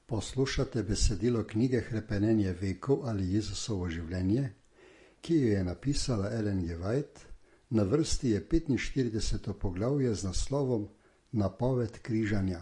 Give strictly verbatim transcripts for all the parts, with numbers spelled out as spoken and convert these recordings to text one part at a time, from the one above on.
Poslušate besedilo knjige Hrepenenje vekov ali Jezusovo življenje, ki jo je napisala Ellen G. White. Na vrsti je petinštirideseto poglavje z naslovom Napoved križanja.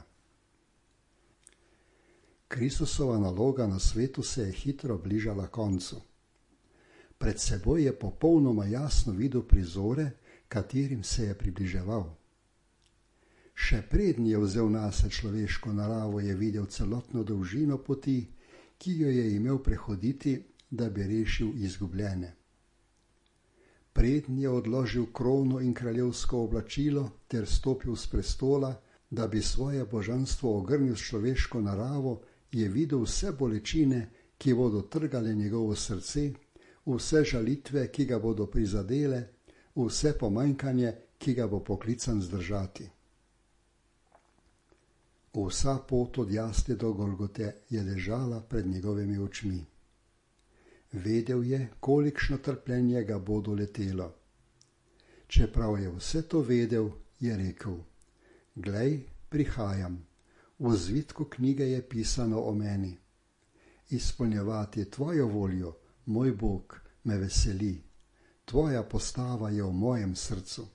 Kristusova naloga na svetu se je hitro bližala koncu. Pred seboj je popolnoma jasno videl prizore, katerim se je približeval. Še preden je vzel nase človeško naravo, je videl celotno dolžino poti, ki jo je imel prehoditi, da bi rešil izgubljene. Preden je odložil krono in kraljevsko oblačilo ter stopil s prestola, da bi svoje božanstvo ogrnil s človeško naravo, je videl vse bolečine, ki bodo trgale njegovo srce, vse žalitve, ki ga bodo prizadele, vse pomanjkanje, ki ga bo poklican zdržati. Vsa pot od jasne do Golgote je ležala pred njegovimi očmi. Vedel je, kolikšno trpljenje ga bo doletelo. Čeprav je vse to vedel, je rekel: Glej, prihajam, v zvitku knjige je pisano o meni. Izpolnjevati tvojo voljo, moj Bog, me veseli, tvoja postava je v mojem srcu.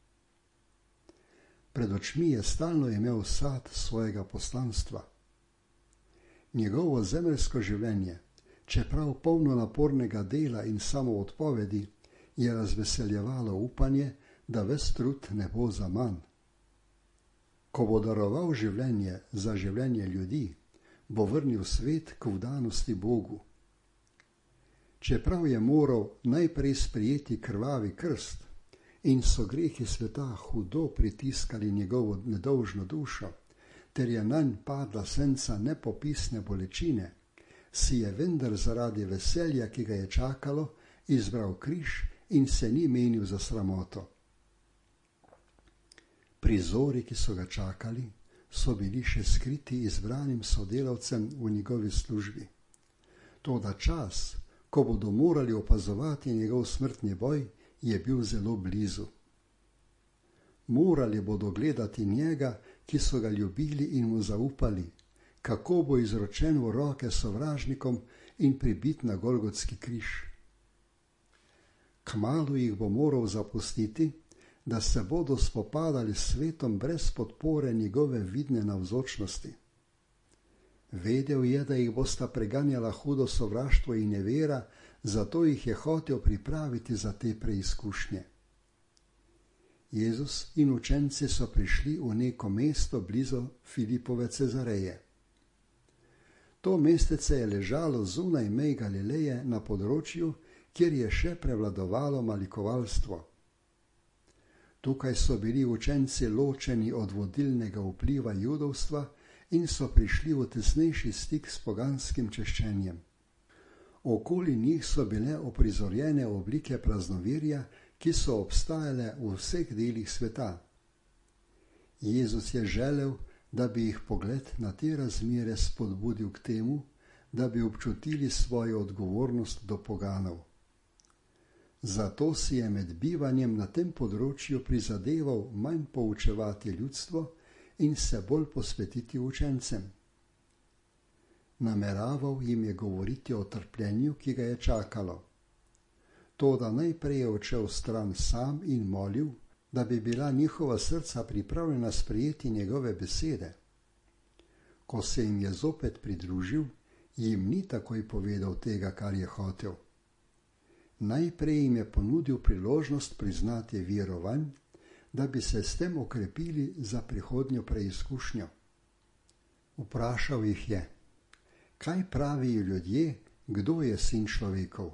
Pred očmi je stalno imel sad svojega poslanstva. Njegovo zemeljsko življenje, čeprav polno napornega dela in samoodpovedi, je razveseljevalo upanje, da ves trud ne bo zaman. Ko bo daroval življenje za življenje ljudi, bo vrnil svet k vdanosti Bogu. Čeprav je moral najprej sprejeti krvavi krst in so grehi sveta hudo pritiskali njegovo nedolžno dušo, ter je nanj padla senca nepopisne bolečine, si je vendar zaradi veselja, ki ga je čakalo, izbral križ in se ni menil za sramoto. Prizori, ki so ga čakali, so bili še skriti izbranim sodelavcem v njegovi službi. Toda čas, ko bodo morali opazovati njegov smrtni boj, je bil zelo blizu. Morali bodo gledati njega, ki so ga ljubili in mu zaupali, kako bo izročen v roke sovražnikom in pribit na Golgotski križ. Kmalu jih bo moral zapustiti, da se bodo spopadali s svetom brez podpore njegove vidne navzočnosti. Vedel je, da jih bosta preganjala hudo sovraštvo in nevera, zato jih je hotel pripraviti za te preizkušnje. Jezus in učenci so prišli v neko mesto blizu Filipove Cezareje. To mestece je ležalo zunaj mej Galileje na področju, kjer je še prevladovalo malikovalstvo. Tukaj so bili učenci ločeni od vodilnega vpliva judovstva in so prišli v tesnejši stik s poganskim češčenjem. Okoli njih so bile oprizorjene oblike praznoverja, ki so obstajale v vseh delih sveta. Jezus je želel, da bi jih pogled na te razmere spodbudil k temu, da bi občutili svojo odgovornost do poganov. Zato si je med bivanjem na tem področju prizadeval manj poučevati ljudstvo in se bolj posvetiti učencem. Nameraval jim je govoriti o trpljenju, ki ga je čakalo. Toda najprej je odšel stran sam in molil, da bi bila njihova srca pripravljena sprejeti njegove besede. Ko se jim je zopet pridružil, jim ni takoj povedal tega, kar je hotel. Najprej jim je ponudil priložnost priznati verovanj, da bi se s tem okrepili za prihodnjo preizkušnjo. Vprašal jih je: Kaj pravijo ljudje, kdo je sin človekov?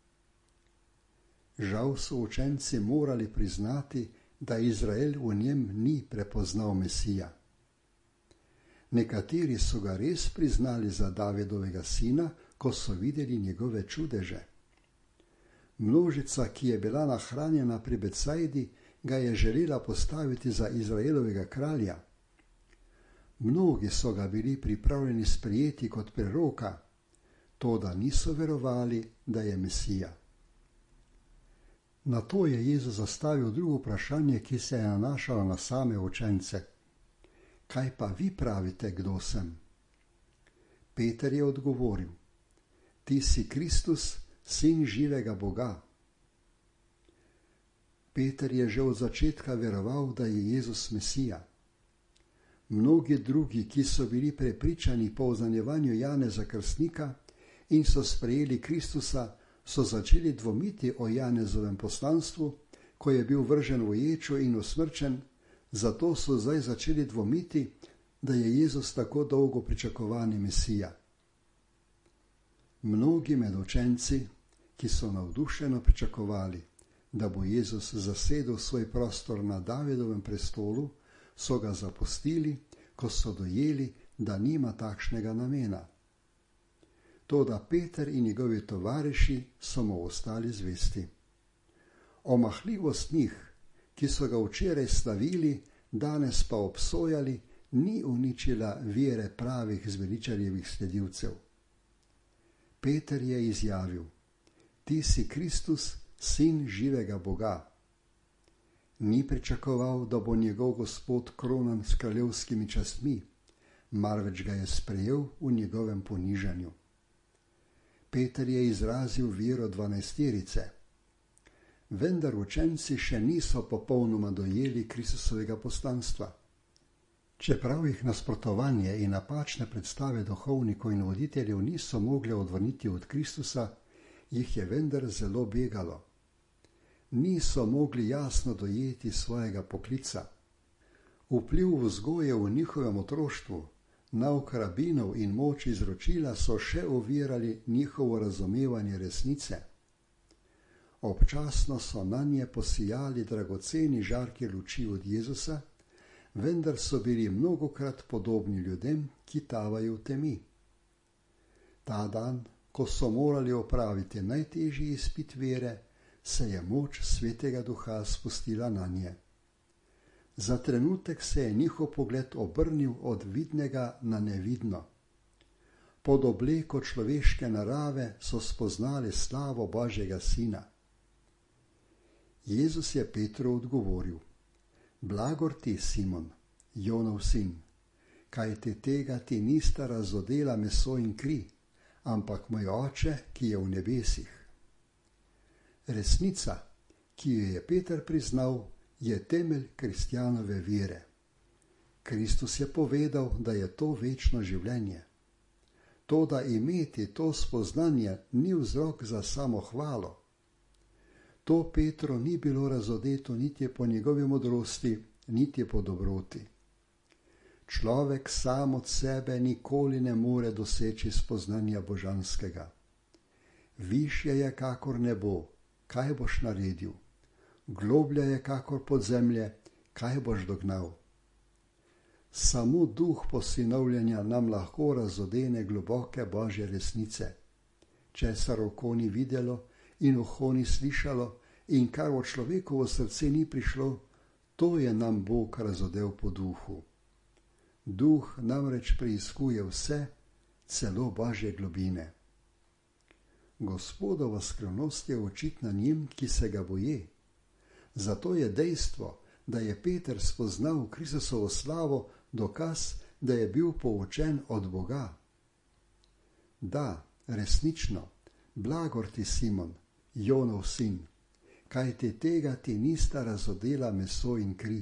Žal so učenci morali priznati, da Izrael v njem ni prepoznal Mesija. Nekateri so ga res priznali za Davidovega sina, ko so videli njegove čudeže. Množica, ki je bila nahranjena pri Becajdi, ga je želela postaviti za Izraelovega kralja. Mnogi so ga bili pripravljeni sprejeti kot preroka, toda niso verovali, da je Mesija. Nato je Jezus zastavil drugo vprašanje, ki se je nanašalo na same učence. Kaj pa vi pravite, kdo sem? Peter je odgovoril: Ti si Kristus, sin živega Boga. Peter je že od začetka veroval, da je Jezus Mesija. Mnogi drugi, ki so bili prepričani po oznanjevanju Janeza Krstnika in so sprejeli Kristusa, so začeli dvomiti o Janezovem poslanstvu, ko je bil vržen v ječo in usmrčen, zato so zdaj začeli dvomiti, da je Jezus tako dolgo pričakovani Mesija. Mnogi med učenci, ki so navdušeno pričakovali, da bo Jezus zasedel svoj prostor na Davidovem prestolu, so ga zapustili, ko so dojeli, da nima takšnega namena. Toda Peter in njegovi tovariši so mu ostali zvesti. Omahljivost njih, ki so ga včeraj slavili, danes pa obsojali, ni uničila vere pravih zveličarjevih sledilcev. Peter je izjavil: Ti si Kristus, sin živega Boga. Ni pričakoval, da bo njegov Gospod kronan s kraljevskimi častmi, marveč ga je sprejel v njegovem ponižanju. Peter je izrazil vero dvanajsterice. Vendar učenci še niso popolnoma dojeli Kristusovega poslanstva. Čeprav jih nasprotovanje in napačne predstave duhovnikov in voditeljev niso mogle odvrniti od Kristusa, jih je vendar zelo begalo. Niso mogli jasno dojeti svojega poklica. Vpliv vzgoje v njihovem otroštvu, nauk rabinov in moč izročila so še ovirali njihovo razumevanje resnice. Občasno so nanje posijali dragoceni žarki luči od Jezusa, vendar so bili mnogokrat podobni ljudem, ki tavajo v temi. Ta dan, ko so morali opraviti najtežji izpit vere, se je moč Svetega Duha spustila nanje. Za trenutek se je njihov pogled obrnil od vidnega na nevidno. Pod obleko človeške narave so spoznali slavo Božjega Sina. Jezus je Petru odgovoril: Blagor ti, Simon, Jonov sin, kajti tega ti nista razodela meso in kri, ampak moj Oče, ki je v nebesih. Resnica, ki jo je Peter priznal, je temelj kristjanove vere. Kristus je povedal, da je to večno življenje. Toda imeti to spoznanje ni vzrok za samohvalo. To Petru ni bilo razodeto niti po njegovi modrosti, niti po dobroti. Človek sam od sebe nikoli ne more doseči spoznanja božanskega. Višje je kakor nebo, kaj boš naredil? Globlje je kakor podzemlje, kaj boš dognal? Samo duh posinovljenja nam lahko razodene globoke Božje resnice, česar oko ni videlo in uho ni slišalo in kar v človekovo srce ni prišlo, to je nam Bog razodel po duhu. Duh namreč preiskuje vse, celo Božje globine. Gospodova skrivnost je očitna njim, ki se ga boje. Zato je dejstvo, da je Peter spoznal Kristusovo slavo, dokaz, da je bil poučen od Boga. Da, resnično, blagor ti, Simon, Jonov sin, kajti tega ti nista razodela meso in kri.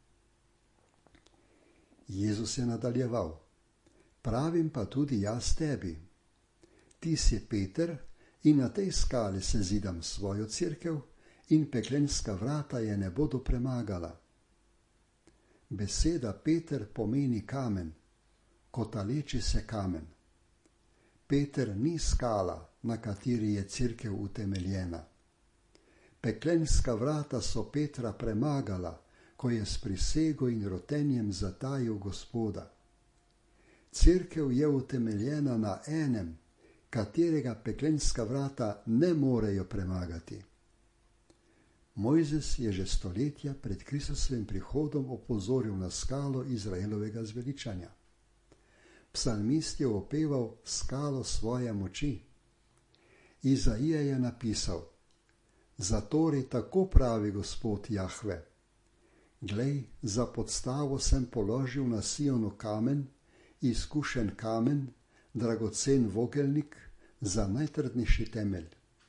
Jezus je nadaljeval: Pravim pa tudi jaz tebi. Ti si Peter in na tej skali se zidam svojo cerkev in peklenska vrata je ne bodo premagala. Beseda Peter pomeni kamen, kotaleči se kamen. Peter ni skala, na kateri je cerkev utemeljena. Peklenska vrata so Petra premagala, ko je s prisego in rotenjem zatajil Gospoda. Cerkev je utemeljena na enem, katerega peklenska vrata ne morejo premagati. Mojzes je že stoletja pred Kristusovim prihodom opozoril na skalo Izraelovega zveličanja. Psalmist je opeval skalo svoje moči. Izaija je napisal: Zatorej tako pravi Gospod Jahve: Glej, za podstavo sem položil na Sionu kamen, izkušen kamen, dragocen vogelnik za najtrdnejši temelj.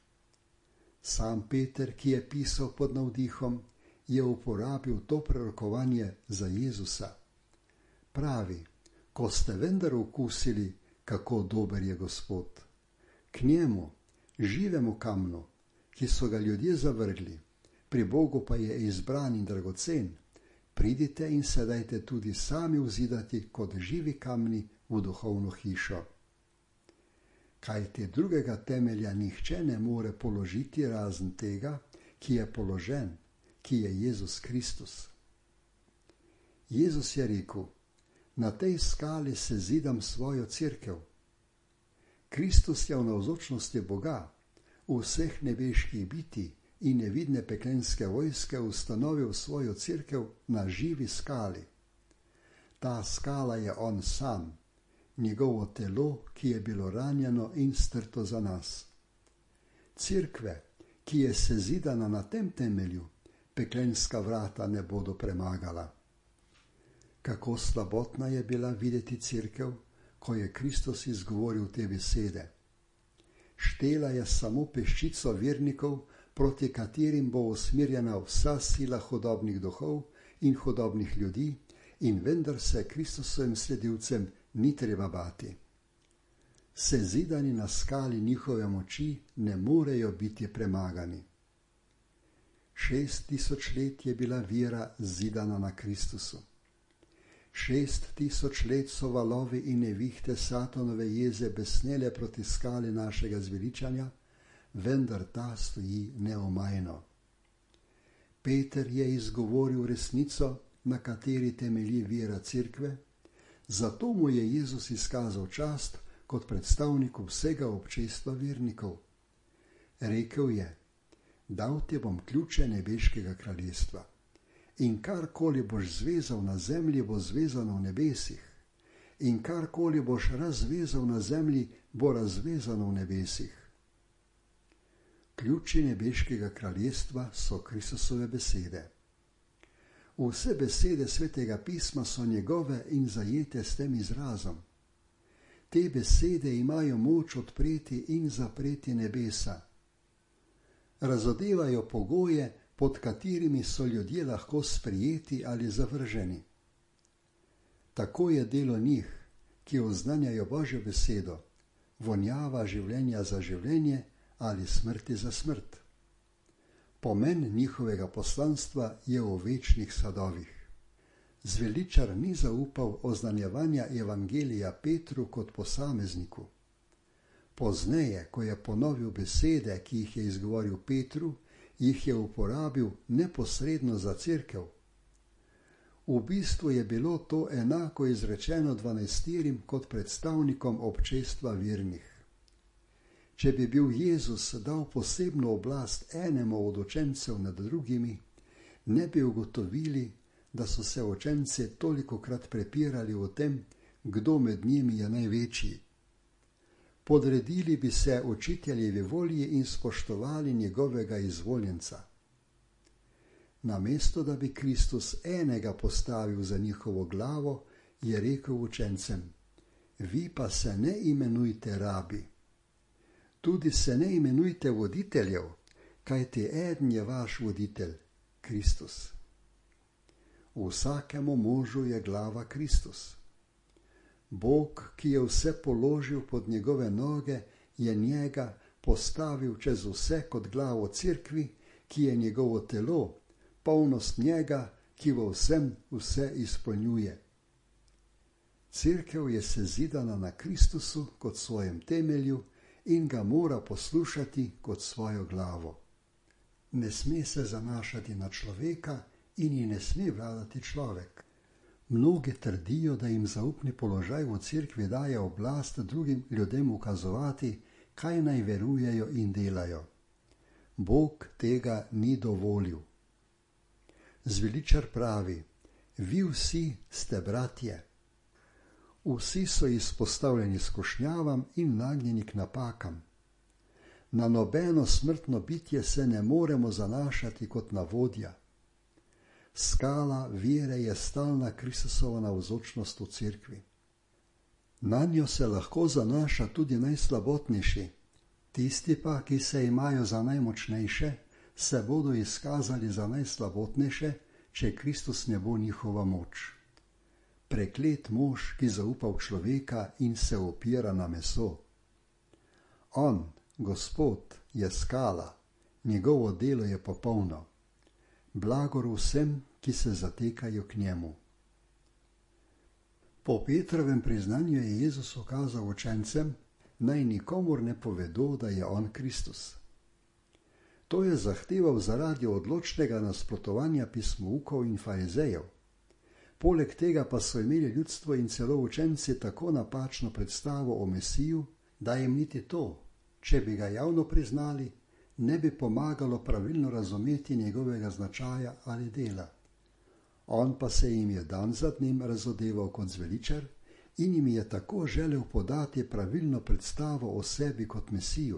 Sam Peter, ki je pisal pod navdihom, je uporabil to prerokovanje za Jezusa. Pravi, ko ste vendar okusili, kako dober je Gospod. K njemu, živemu kamnu, ki so ga ljudje zavrgli, pri Bogu pa je izbran in dragocen, pridite in se dajte tudi sami vzidati kot živi kamni v duhovno hišo. Kajti drugega temelja nihče ne more položiti razen tega, ki je položen, ki je Jezus Kristus. Jezus je rekel, na tej skali se zidam svojo cerkev. Kristus je v navzočnosti Boga, vseh nebeških bitij in nevidne peklenske vojske ustanovil svojo cerkev na živi skali. Ta skala je on sam, njegovo telo, ki je bilo ranjeno in strto za nas. Cerkve, ki je sezidana na tem temelju, peklenska vrata ne bodo premagala. Kako slabotna je bila videti cerkev, ko je Kristus izgovoril te besede. Štela je samo peščico vernikov, proti katerim bo usmerjena vsa sila hudobnih duhov in hudobnih ljudi, in vendar se Kristusovim sledilcem ni treba bati. Sezidani na skali njihove moči ne morejo biti premagani. Šest tisoč let je bila vera zidana na Kristusu. Šest tisoč let so valovi in nevihte Satanove jeze besnele proti skali našega zveličanja, vendar ta stoji neomajno. Peter je izgovoril resnico, na kateri temelji vera cerkve, zato mu je Jezus izkazal čast kot predstavniku vsega občestva vernikov. Rekel je, dal ti bom ključe nebeškega kraljestva. In karkoli boš zvezal na zemlji, bo zvezano v nebesih. In karkoli boš razvezal na zemlji, bo razvezano v nebesih. Ključi nebeškega kraljestva so Kristusove besede. Vse besede Svetega pisma so njegove in zajete s tem izrazom. Te besede imajo moč odpreti in zapreti nebesa. Razodevajo pogoje, pod katerimi so ljudje lahko sprijeti ali zavrženi. Tako je delo njih, ki oznanjajo Božjo besedo, vonjava življenja za življenje ali smrti za smrt. Pomen njihovega poslanstva je v večnih sadovih. Zveličar ni zaupal oznanjevanja evangelija Petru kot posamezniku. Pozneje, ko je ponovil besede, ki jih je izgovoril Petru, jih je uporabil neposredno za cerkev. V bistvu je bilo to enako izrečeno dvanajsterim kot predstavnikom občestva vernih. Če bi bil Jezus dal posebno oblast enemu od učencev nad drugimi, ne bi ugotovili, da so se učenci tolikokrat prepirali o tem, kdo med njimi je največji. Podredili bi se učiteljevi volji in spoštovali njegovega izvoljenca. Namesto da bi Kristus enega postavil za njihovo glavo, je rekel učencem, vi pa se ne imenujte rabi. Tudi se ne imenujte voditeljev, kajti eden je vaš voditelj, Kristus. Vsakemu možu je glava Kristus. Bog, ki je vse položil pod njegove noge, je njega postavil čez vse kot glavo cerkvi, ki je njegovo telo, polnost njega, ki v vsem vse izpolnjuje. Cerkev je sezidana na Kristusu kot svojem temelju in ga mora poslušati kot svojo glavo. Ne sme se zanašati na človeka in ji ne sme vladati človek. Mnogi trdijo, da jim zaupni položaj v cerkvi daje oblast drugim ljudem ukazovati, kaj naj verujejo in delajo. Bog tega ni dovolil. Zveličar pravi, vi vsi ste bratje. Vsi so izpostavljeni skušnjavam in nagnjeni k napakam. Na nobeno smrtno bitje se ne moremo zanašati kot na vodja. Skala vere je stalna Kristusova navzočnost v cerkvi. Na njo se lahko zanaša tudi najslabotnejši, tisti pa, ki se imajo za najmočnejše, se bodo izkazali za najslabotnejše, če Kristus ne bo njihova moč. Preklet mož, ki zaupa v človeka in se opira na meso. On, Gospod, je skala, njegovo delo je popolno. Blagor vsem, ki se zatekajo k njemu. Po Petrovem priznanju je Jezus ukazal učencem, naj nikomur ne povedo, da je on Kristus. To je zahteval zaradi odločnega nasprotovanja pismoukov in farizejev. Poleg tega pa so imeli ljudstvo in celo učenci tako napačno predstavo o Mesiju, da jim niti to, če bi ga javno priznali, ne bi pomagalo pravilno razumeti njegovega značaja ali dela. On pa se jim je dan za dnem razodeval kot zveličar in jim je tako želel podati pravilno predstavo o sebi kot Mesiju.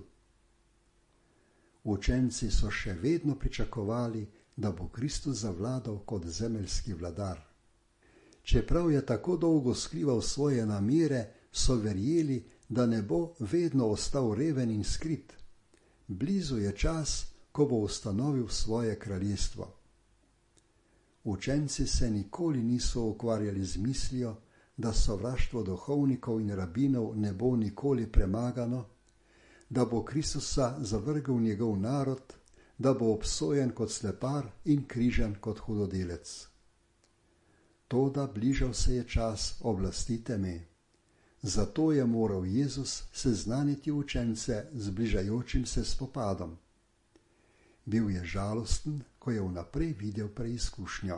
Učenci so še vedno pričakovali, da bo Kristus zavladal kot zemeljski vladar. Čeprav je tako dolgo skrival svoje namere, so verjeli, da ne bo vedno ostal reven in skrit. Blizu je čas, ko bo ustanovil svoje kraljestvo. Učenci se nikoli niso ukvarjali z mislijo, da sovraštvo duhovnikov in rabinov ne bo nikoli premagano, da bo Kristusa zavrgel njegov narod, da bo obsojen kot slepar in križan kot hudodelec. Toda bližal se je čas oblasti teme. Zato je moral Jezus seznaniti učence z bližajočim se spopadom. Bil je žalosten, ko je vnaprej videl preizkušnjo.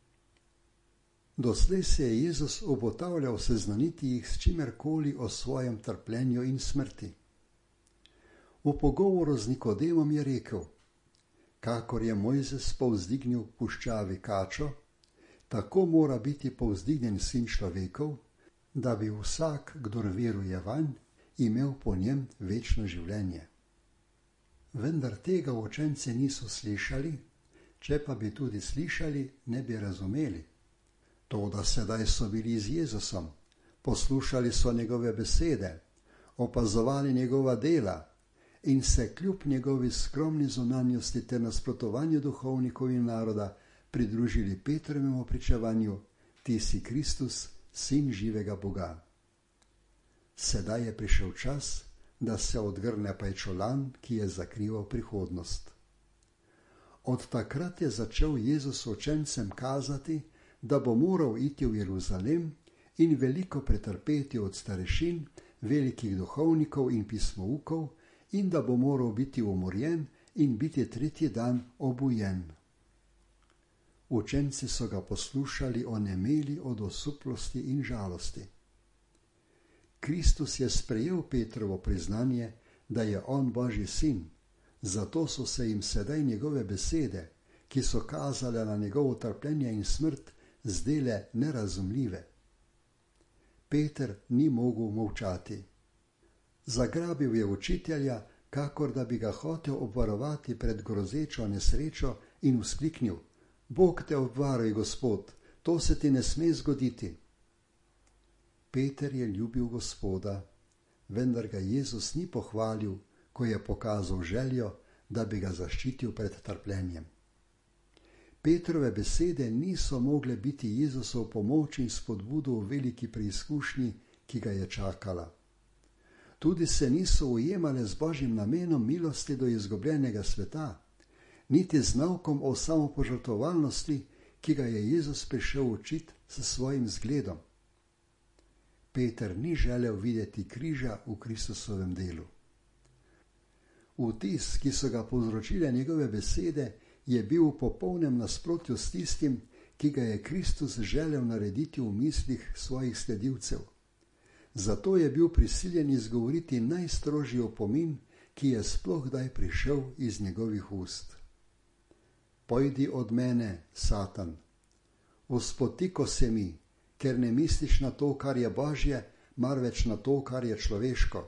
Doslej se je Jezus obotavljal seznaniti jih s čimerkoli o svojem trpljenju in smrti. V pogovoru z Nikodemom je rekel, kakor je Mojzes povzdignil v puščavi kačo, tako mora biti povzdignjen sin človekov, da bi vsak, kdor veruje vanj, imel po njem večno življenje. Vendar tega učenci niso slišali, če pa bi tudi slišali, ne bi razumeli. Toda sedaj so bili z Jezusom, poslušali so njegove besede, opazovali njegova dela in se kljub njegovi skromni zunanjosti ter nasprotovanju duhovnikov in naroda pridružili Petrovemu pričevanju, ti si Kristus, sin živega Boga. Sedaj je prišel čas, da se odgrne pajčolan, ki je zakrival prihodnost. Od takrat je začel Jezus učencem kazati, da bo moral iti v Jeruzalem in veliko pretrpeti od starešin, velikih duhovnikov in pismoukov in da bo moral biti umorjen in biti tretji dan obujen. Učenci so ga poslušali onemeli od osuplosti in žalosti. Kristus je sprejel Petrovo priznanje, da je on Božji sin, zato so se jim sedaj njegove besede, ki so kazale na njegovo trpljenje in smrt, zdele nerazumljive. Peter ni mogel molčati. Zagrabil je učitelja, kakor da bi ga hotel obvarovati pred grozečo nesrečo in vzkliknil: Bog te obvaruj, Gospod, to se ti ne sme zgoditi. Peter je ljubil Gospoda, vendar ga Jezus ni pohvalil, ko je pokazal željo, da bi ga zaščitil pred trpljenjem. Petrove besede niso mogle biti Jezusov pomoč in spodbudo v veliki preizkušnji, ki ga je čakala. Tudi se niso ujemale z Božjim namenom milosti do izgubljenega sveta, niti z naukom o samopožrtvovalnosti, ki ga je Jezus prišel učiti s svojim zgledom. Peter ni želel videti križa v Kristusovem delu. Vtis, ki so ga povzročile njegove besede, je bil v popolnem nasprotju s tistim, ki ga je Kristus želel narediti v mislih svojih sledilcev. Zato je bil prisiljen izgovoriti najstrožji opomin, ki je sploh kdaj prišel iz njegovih ust. Pojdi od mene, Satan, vzpotiko se mi, ker ne misliš na to, kar je Božje, marveč na to, kar je človeško.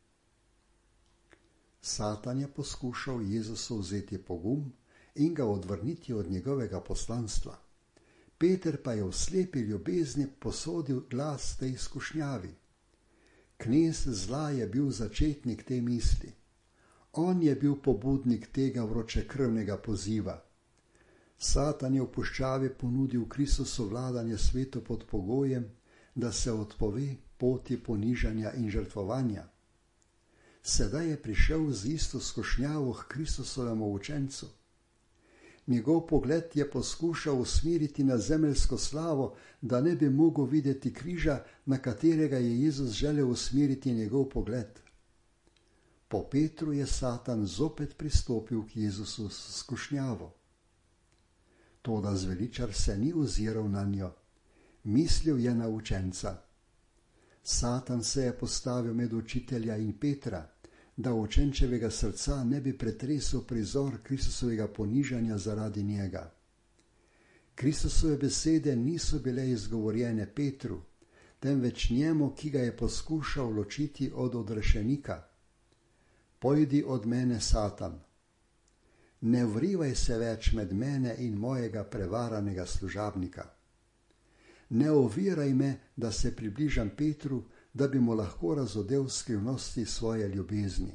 Satan je poskušal Jezusu vzeti pogum in ga odvrniti od njegovega poslanstva. Peter pa je v slepi ljubezni posodil glas tej izkušnjavi. Knez zla je bil začetnik te misli. On je bil pobudnik tega vročekrvnega poziva. Satan je v puščavi ponudil Kristusu vladanje svetu pod pogojem, da se odpove poti ponižanja in žrtvovanja. Sedaj je prišel z isto skušnjavo k Kristusovemu učencu. Njegov pogled je poskušal usmeriti na zemeljsko slavo, da ne bi mogel videti križa, na katerega je Jezus želel usmeriti njegov pogled. Po Petru je Satan zopet pristopil k Jezusu s skušnjavo. Toda zveličar se ni oziral na njo. Mislil je na učenca. Satan se je postavil med učitelja in Petra, da učenčevega srca ne bi pretresel prizor Kristusovega ponižanja zaradi njega. Kristusove besede niso bile izgovorjene Petru, temveč njemu, ki ga je poskušal ločiti od odrešenika. Pojdi od mene, Satan. Ne vrivaj se več med mene in mojega prevaranega služabnika. Ne oviraj me, da se približam Petru, da bi mu lahko razodel skrivnosti svoje ljubezni.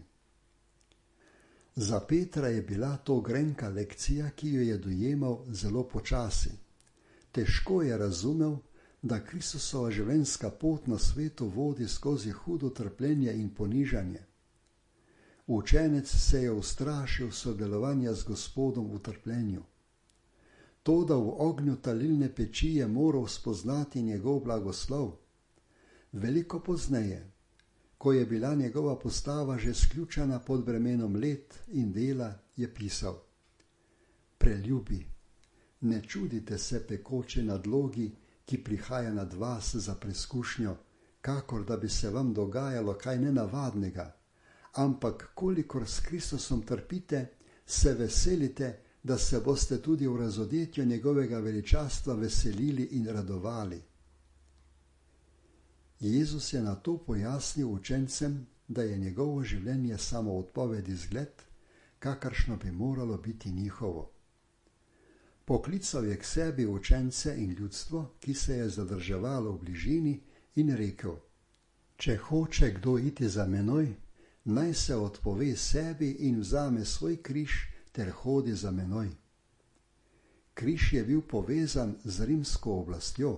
Za Petra je bila to grenka lekcija, ki jo je dojemal zelo počasi. Težko je razumel, da Kristusova življenjska pot na svetu vodi skozi hudo trpljenje in ponižanje. Učenec se je ustrašil sodelovanja z Gospodom v trpljenju. Toda v ognju talilne peči je moral spoznati njegov blagoslov. Veliko pozneje, ko je bila njegova postava že sključena pod bremenom let in dela, je pisal: Preljubi, ne čudite se pekoče nadlogi, ki prihaja nad vas za preskušnjo, kakor da bi se vam dogajalo kaj nenavadnega, ampak kolikor s Kristusom trpite, se veselite, da se boste tudi v razodetju njegovega veličastva veselili in radovali. Jezus je na to pojasnil učencem, da je njegovo življenje samo odpoved izgled, kakršno bi moralo biti njihovo. Poklical je k sebi učence in ljudstvo, ki se je zadrževalo v bližini, in rekel: Če hoče kdo iti za menoj, naj se odpove sebi in vzame svoj križ ter hodi za menoj. Križ je bil povezan z rimsko oblastjo.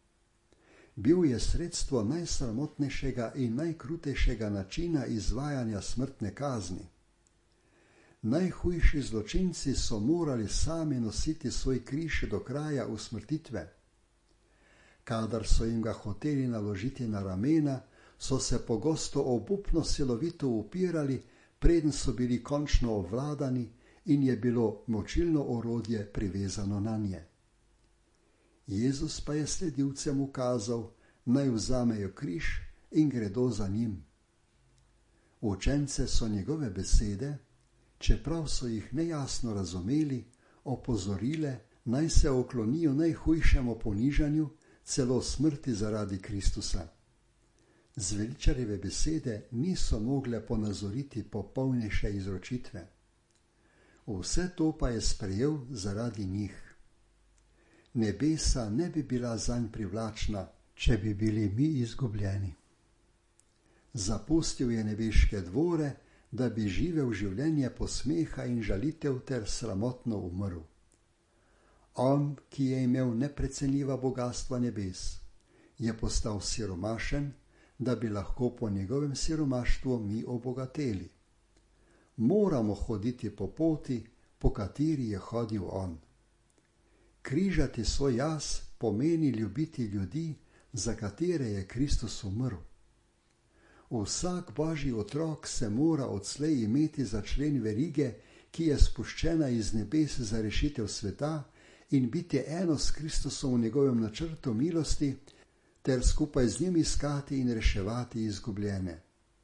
Bil je sredstvo najsramotnejšega in najkrutejšega načina izvajanja smrtne kazni. Najhujši zločinci so morali sami nositi svoj križ do kraja usmrtitve. Kadar so jim ga hoteli naložiti na ramena, so se pogosto obupno silovito upirali, preden so bili končno obvladani in je bilo močilno orodje privezano nanje. Jezus pa je sledilcem ukazal, naj vzamejo križ in gredo za njim. Učence so njegove besede, čeprav so jih nejasno razumeli, opozorile, naj se oklonijo najhujšemu ponižanju, celo smrti zaradi Kristusa. Zveličarjeve besede niso mogle ponazoriti popolnejše izročitve. Vse to pa je sprejel zaradi njih. Nebesa ne bi bila zanj privlačna, če bi bili mi izgubljeni. Zapustil je nebeške dvore, da bi živel življenje posmeha in žalitev ter sramotno umrl. On, ki je imel neprecenljiva bogastva nebes, je postal siromašen, da bi lahko po njegovem siromaštvu mi obogateli. Moramo hoditi po poti, po kateri je hodil on. Križati svoj jaz pomeni ljubiti ljudi, za katere je Kristus umrl. Vsak božji otrok se mora odslej imeti za člen verige, ki je spuščena iz nebes za rešitev sveta, in biti eno s Kristusom v njegovem načrtu milosti, ter skupaj z njim iskati in reševati izgubljene.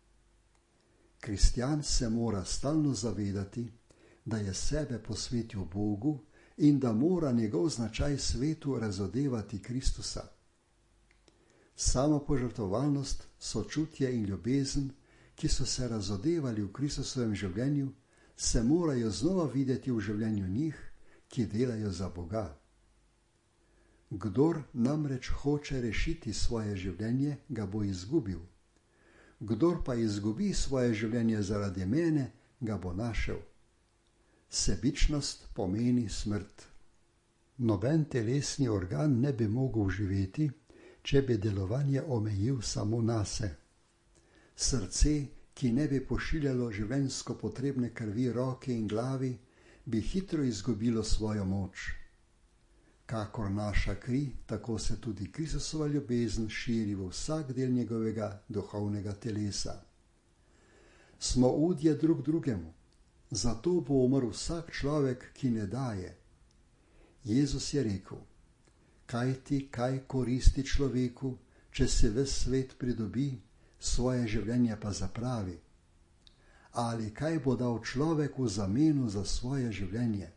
Kristjan se mora stalno zavedati, da je sebe posvetil Bogu in da mora njegov značaj svetu razodevati Kristusa. Samopožrtvovalnost, sočutje in ljubezen, ki so se razodevali v Kristusovem življenju, se morajo znova videti v življenju njih, ki delajo za Boga. Kdor namreč hoče rešiti svoje življenje, ga bo izgubil. kdor pa izgubi svoje življenje zaradi mene, ga bo našel. Sebičnost pomeni smrt. Noben telesni organ ne bi mogel živeti, če bi delovanje omejil samo nase. Srce, ki ne bi pošiljalo življenjsko potrebne krvi roki in glavi, bi hitro izgubilo svojo moč. Kakor naša kri, tako se tudi Kristusova ljubezen širi v vsak del njegovega duhovnega telesa. Smo udje drug drugemu, zato bo umrl vsak človek, ki ne daje. Jezus je rekel: kaj ti kaj koristi človeku, če se ves svet pridobi, svoje življenje pa zapravi? Ali kaj bo dal človek v zameno za svoje življenje?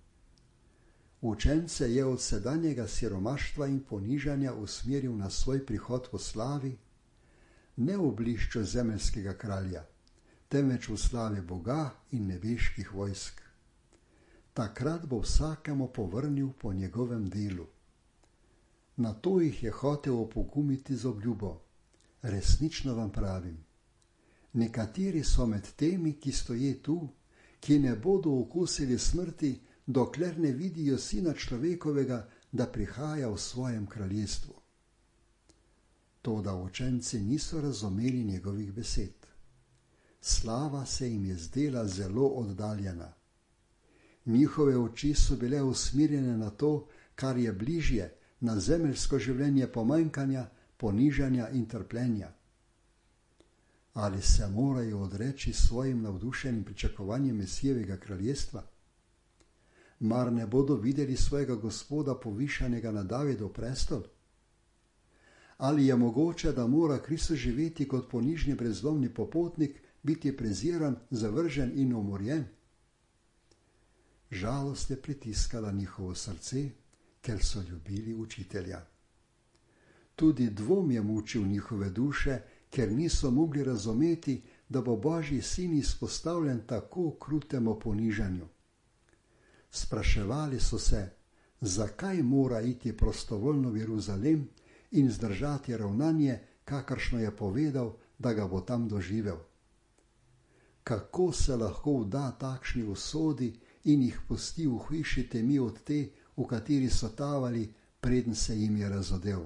Učence je od sedanjega siromaštva in ponižanja usmeril na svoj prihod v slavi, ne v blišču zemeljskega kralja, temveč v slavi Boga in nebeških vojsk. Takrat bo vsakemu povrnil po njegovem delu. Na to jih je hotel opogumiti z obljubo: resnično vam pravim, nekateri so med temi, ki stoje tu, ki ne bodo okusili smrti, dokler ne vidijo Sina človekovega, da prihaja v svojem kraljestvu. Toda učenci niso razumeli njegovih besed. Slava se jim je zdela zelo oddaljena. Njihove oči so bile usmerjene na to, kar je bližje, na zemeljsko življenje pomanjkanja, ponižanja in trpljenja. Ali se morajo odreči svojim navdušenim pričakovanjem Mesijevega kraljestva? Mar ne bodo videli svojega Gospoda povišanega na Davidov prestol? Ali je mogoče, da mora Kristus živeti kot ponižni brezdomni popotnik, biti preziran, zavržen in umorjen? Žalost je pritiskala njihovo srce, ker so ljubili učitelja. Tudi dvom je mučil njihove duše, ker niso mogli razumeti, da bo Božji sin izpostavljen tako krutemu ponižanju. Spraševali so se, zakaj mora iti prostovoljno v Jeruzalem in zdržati ravnanje, kakršno je povedal, da ga bo tam doživel. Kako se lahko vda takšni usodi in jih pusti v hujši temi od te, v kateri so tavali, preden se jim je razodel.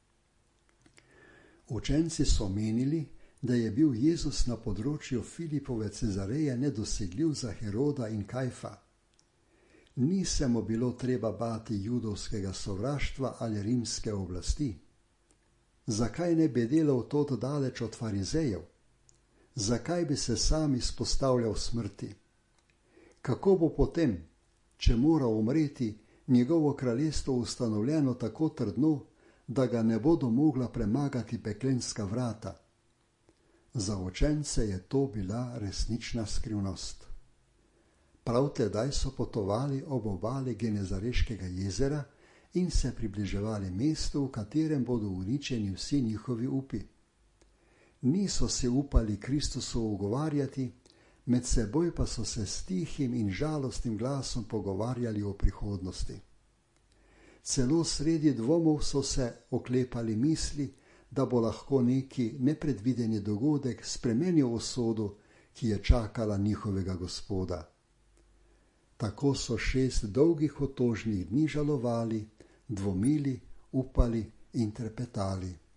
Učenci so menili, da je bil Jezus na področju Filipove Cezareje nedosegljiv za Heroda in Kajfa. Ni se mu bilo treba bati judovskega sovraštva ali rimske oblasti. Zakaj ne bi delal to daleč od farizejev? Zakaj bi se sam izpostavljal smrti? Kako bo potem, če mora umreti, njegovo kraljestvo ustanovljeno tako trdno, da ga ne bodo mogla premagati peklenska vrata? Za učence je to bila resnična skrivnost. Prav tedaj so potovali ob obali Genezareškega jezera in se približevali mestu, v katerem bodo uničeni vsi njihovi upi. Niso se upali Kristusu ugovarjati, med seboj pa so se s tihim in žalostnim glasom pogovarjali o prihodnosti. Celo sredi dvomov so se oklepali misli, da bo lahko neki nepredvideni dogodek spremenil usodo, ki je čakala njihovega Gospoda. Tako so šest dolgih otožnih dni žalovali, dvomili, upali in trepetali.